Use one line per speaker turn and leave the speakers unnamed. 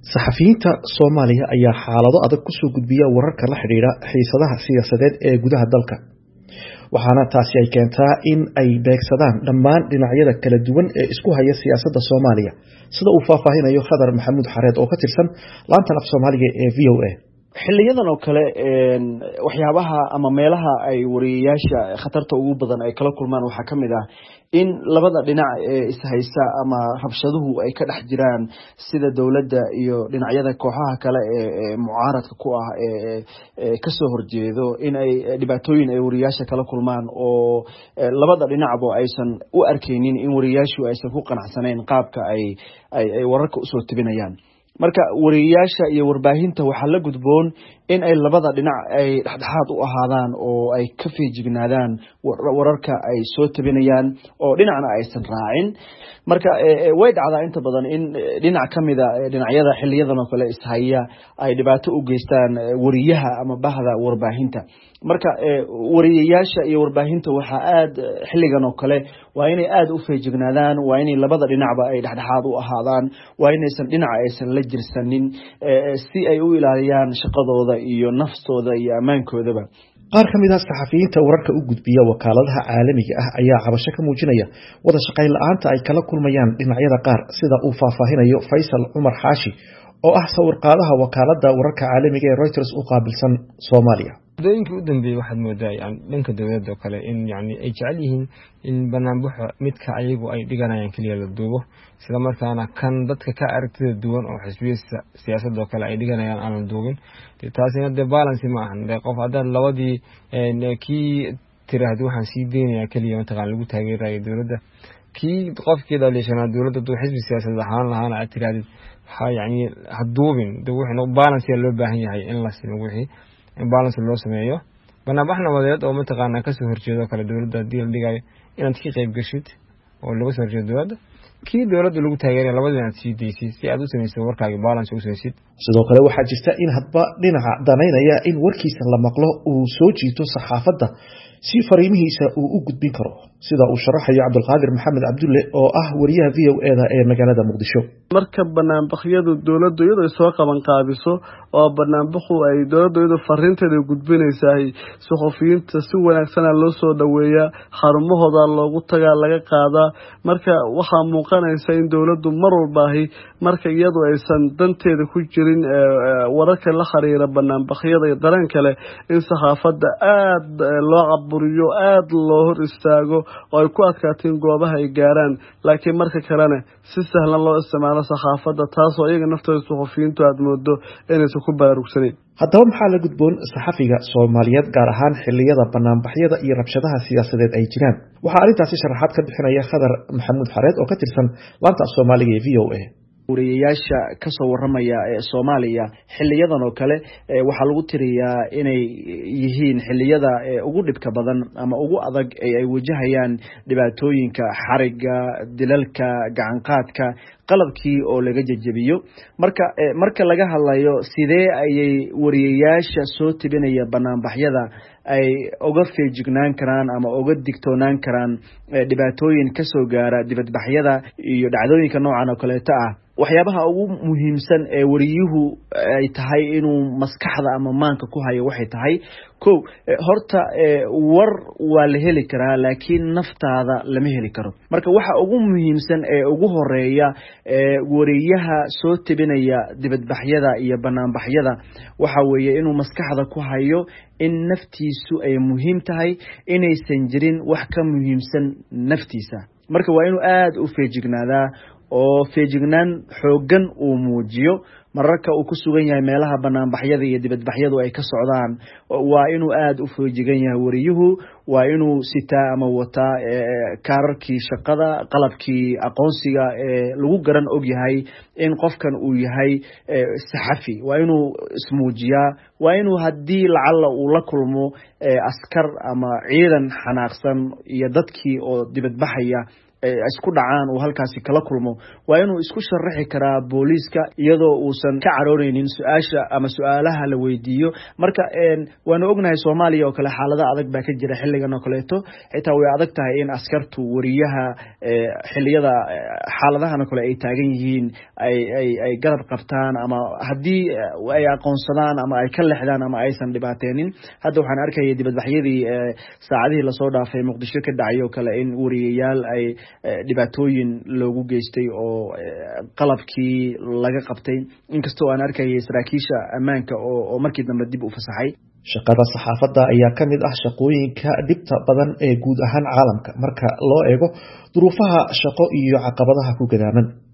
saxafiyiinta Soomaaliya ayaa xaalado adag ku soo gudbiya wararka la xiriira xiisadaha siyaasadeed ee gudaha dalka waxaana taasi ay keentaa in ay beegsadaan dhammaan dhinacyada kala duwan ee isku haya siyaasadda Soomaaliya sida uu faahfaahinayo Khadar Maxamuud Xareed oo ka tirsan laanta af Soomaaliga ee VOA
xiliyadan oo kale waxyaabaha ama meelaha ay wariyaasha khatarta ugu badan ay kala kulmaan waxa kamid ah in labada dhinac ee ishaysa ama rabshaduhu ay ka dhex jiraan sida dawladda iyo dhinacyada kooxaha kale ee mucaaradka ku ah ee ka soo horjeedo in ay dhibaatooyin ay wariyaasha kala kulmaan oo labada dhinacba aysan u arkeynin in wariyaashu aysan ku qanacsaneyn qaabka ay wararka u soo tibinayaan marka wariyaasha iyo warbaahinta waxa la gudboon in ay labada dhinac ay dhaxdhaxaad u ahaadaan oo ay ka feejignaadaan wararka ay soo tabinayaan oo dhinacna aysan raacin marka way dhacdaa inta badan in dhinac kamida dhinacyada xiliyadan oo kale ishaya ay dhibaato u geystaan wariyaha ama bahda warbaahinta marka wariyaasha iyo warbaahinta waxa aad xiligan oo kale waa inay aad u feejignaadaan waa inay labada dhinacba ay dhaxdhaxaad u ahaadaan waa inaysan dhinac aysan la jirsanin si ay u ilaaliyaan shaqadooda iyo naftooda iyo amaankoodaba
qaar kamid ah saxafiyiinta wararka u gudbiya wakaaladaha caalamiga ah ayaa cabasho ka muujinaya wada shaqayn la'aanta ay kala kulmayaan dhinacyada qaar sida uu faahfaahinayo Faisal Umar Xaashi oo ah sawirqaadaha wakaaladda wararka caalamiga ee Reuters u qaabilsan Soomaaliya
dooyinka u dambeeyay waxaad moodaa dhanka dawladda kale in ay jecel yihiin in banaanbaxa midka ayagu ay dhiganayaan kaliya la duubo sida markaana kan dadka ka aragtida duwan oo xisbiyada siyaasadda kale ay dhiganayaan aan la duubin taasina de balance ma ahan qof hadan labadii kii tiraahdo waxaan sii deynaya kaliya inta lagu taageerayo dawladda kii qofkii dhaleeshana dawladda duu xisbi siyaasadeed ahaan lahaana ay tiraahdo haduubin wuxuu balance loo baahan yahay in la simo wixii in balance loo sameeyo banaanbaxna wadeed oo mataqaana ka soo horjeedo kala dawladda hadii la dhigayo inaad ka qayb gashid oo laga soo horjeedo dawladda kii dawladda lagu taageeray labadaba inaad sii deysid si aad u sameyso warkaaga balance u sameysid
sidoo kale waxaa jirta in hadba dhinaca danaynaya in warkiisa la maqlo uu soo jiito saxaafadda si fariimihiisa uu u gudbin karo sida uu sharaxayo Cabdulqaadir Maxamed Cabdulle oo ah wariyaha VOA ee magaalada Muqdisho
marka banaanbaxyadu dawladdu iyadoo soo qaban qaabiso oo banaanbaxu ay dawladdu fariinteeda gudbinaysaa saxafiyiinta si wanaagsan loo soo dhaweeyaa xarumahooda loogu tagaa laga qaadaa marka waxa muuqanaysa in dawladdu mar walba marka iyadoo aysan danteeda ku jirin wararka la xiriira banaanbaxyada iyo dareen kale in saxaafadda aad loo caburiyo aad loo hor istaago oo ay ku adkaateen goobaha ay gaaraan laakiin marka kalena si sahlan loo isticmaalo saxaafadda taasoo iyaga naftooda saxafiyiintu aad moodo inaysan ku baraarugsaneyn
haddaba maxaa la gudboon saxafiga Soomaaliyeed gaar ahaan xilliyada banaanbaxyada iyo rabshadaha siyaasadeed ay jiraan waxaa arrintaasi sharaxaad ka bixinaya Khadar Maxamuud Xareed oo ka tirsan laanta Soomaaliga ee VOA
wariyaasha ka soo waramaya ee Soomaaliya xiliyadan oo kale waxa lagu tiriyaa inay yihiin xiliyada ugu dhibka badan ama ugu adag ay wajahayaan dhibaatooyinka xariga dilalka gacan qaadka qalabkii oo laga jajabiyo marka laga hadlayo sidee ayay wariyaasha soo tibinaya banaanbaxyada ay uga feejignaan karaan ama uga digtoonaan karaan dhibaatooyin ka soo gaara dibadbaxyada iyo dhacdooyinka noocan oo kale ah waxyaabaha ugu muhiimsan ee wariyuhu ay tahay inuu maskaxda ama maanka ku hayo waxay tahay horta war waa la heli karaa laakiin naftaada lama heli karo marka waxa ugu muhiimsan ee ugu horeeya wariyaha soo tibinaya dibadbaxyada iyo banaanbaxyada waxa weeye inuu maskaxda ku hayo in naftiisu ay muhiim tahay inaysan jirin wax ka muhiimsan naftiisa marka waa inuu aad u feejignaadaa oo feejignaan xoogan uu muujiyo mararka uu ku sugan yahay meelaha banaanbaxyada iyo dibadbaxyadu ay ka socdaan waa inuu aad u feejigan yahay wariyuhu waa inuu sitaa ama wataa kaararkii shaqada qalabkii aqoonsiga lagu garan og yahay in qofkan uu yahay saxafi waa inuu ismuujiyaa waa inuu haddii lacalla uu la kulmo askar ama ciidan xanaaqsan iyo dadkii oo dibadbaxaya isku dhacaan uu halkaasi kala kulmo waa inuu isku sharaxi karaa booliiska iyadoo uusan ka caroonaynin su-aasha ama su-aalaha la weydiiyo marka waanu ognahay Soomaaliya oo kale xaalada adag baa ka jira xilligan oo kaleeto xitaa way adag tahay in askartu wariyaha xilliyada xaaladahan oo kale ay taagan yihiin ay garab qabtaan ama haddii ay aqoonsadaan ama ay ka leexdaan ama aysan dhibaateenin hadda waxaan arkayay dibadbaxyadii saacadihii lasoo dhaafay Muqdisho ka dhacay oo kale in wariyayaal ay dhibaatooyin loogu geystay oo qalabkii laga qabtay inkastoo aan arkayay saraakiisha ammaanka oo markii dambe dib u fasaxay
shaqada saxaafadda ayaa ka mid ah shaqooyinka dhibta badan ee guud ahaan caalamka marka loo eego duruufaha shaqo iyo caqabadaha ku gadaaman